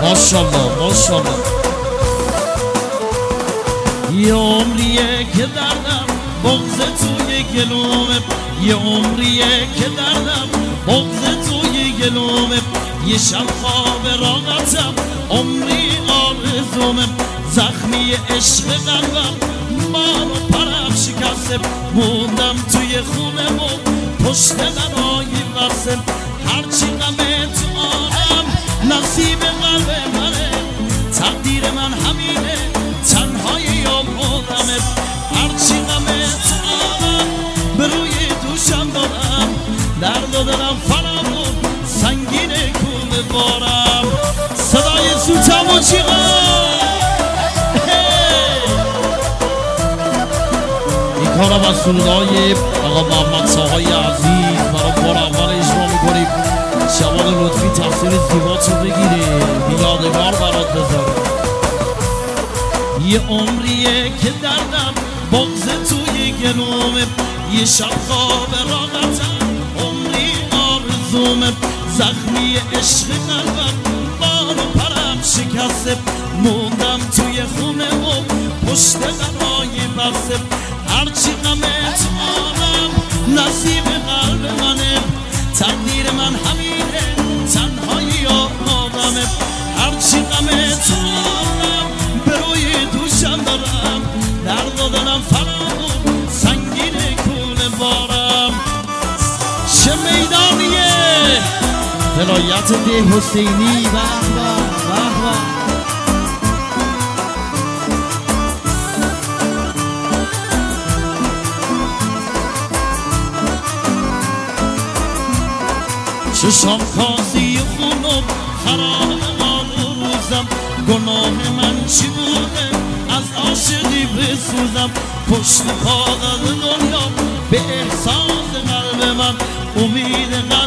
ماشالله ماشالله. یه عمریه که دردم بغض توی گلومه، یه عمریه که دردم بغض توی گلومه، یه شب خواب راحتم عمری آرزومه، زخمی عشق قلبم مارو پرم شکسته، موندم توی خونه و پشت درای وصل، هرچی غمه تو آنم نصیب قلب منه، تقدیر من همینه تنهای یا مردمه، هرچی غمه تو آنم به روی دوشم دارم، درد و دلم فرامون سنگینه کوه بارم. صدای سوتم و این کارم از سرودهای آقا محمد ساهای عزیز برای بار اول اجرا میکنیم. شبان لطفی تفسیر زیباتو بگیره یادگار برات بذاره. یه عمریه که دردم بغض توی گلومه، یه شب خواب راحتم عمری آرزومه، زخمی عشق قلبم بارو پرم شکسته، موندم توی خونه و پشت درای بسته، هرچی غمه تو آنم نصیب قلب منه، تقدیر من همینه تنهایی آدمه، هرچی غمه تو آنم به روی دوشم دارم، درد و دلم فرامون سنگینه کوله بارم. چه میدانیه ولایت ده حسینی به به چشام کازی خونم خراب آن روزم، گناه من چی بوده از عاشقی بسوزم، پشت کاغذ دنیا به احساس قلب من امید